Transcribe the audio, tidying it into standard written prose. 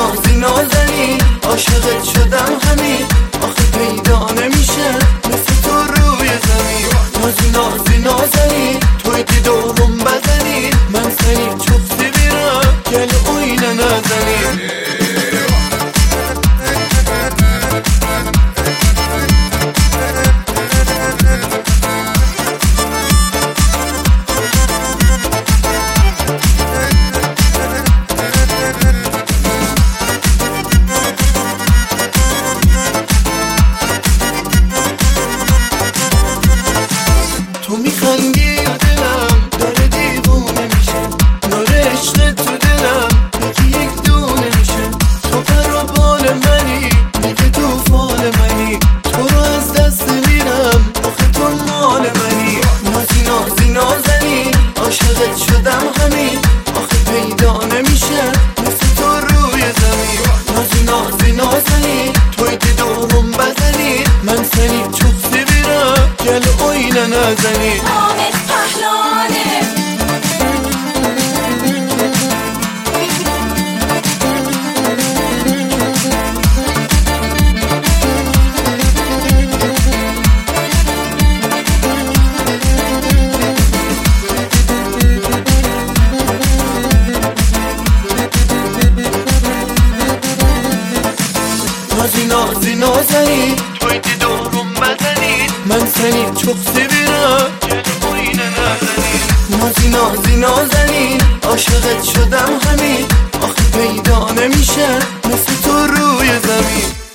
نازی نازنی عاشقت شدم همین آخه پیدا نمیشه مثل تو روی زمین نازی نازی نازنی توی که دوم بزنی من سنی چفتی بیرم گل اوینه نزنی تو میخندی و دلم داره دیوونه میشه نور عشق تو دلم یکی یک دونه میشه تو پر و بال منی دیگه تو فال منی تو رو از دست میرم آخه تو مال منی نازی نازی نازنی عاشقت شدم همین آخه پیدا نمیشه مثل تو روی زمین نازی نازی نازنی توی که دوم بزنی من سنی چفتی بیرم گل اوینه نزنی آمد پهلوانه نازی نازی نازنی توی که دوم بزنی من سنی چفتی بیرم گل اوینه نزنی نازی نازی نازنی عاشقت شدم همین آخه پیدا نمیشه مثل تو روی زمین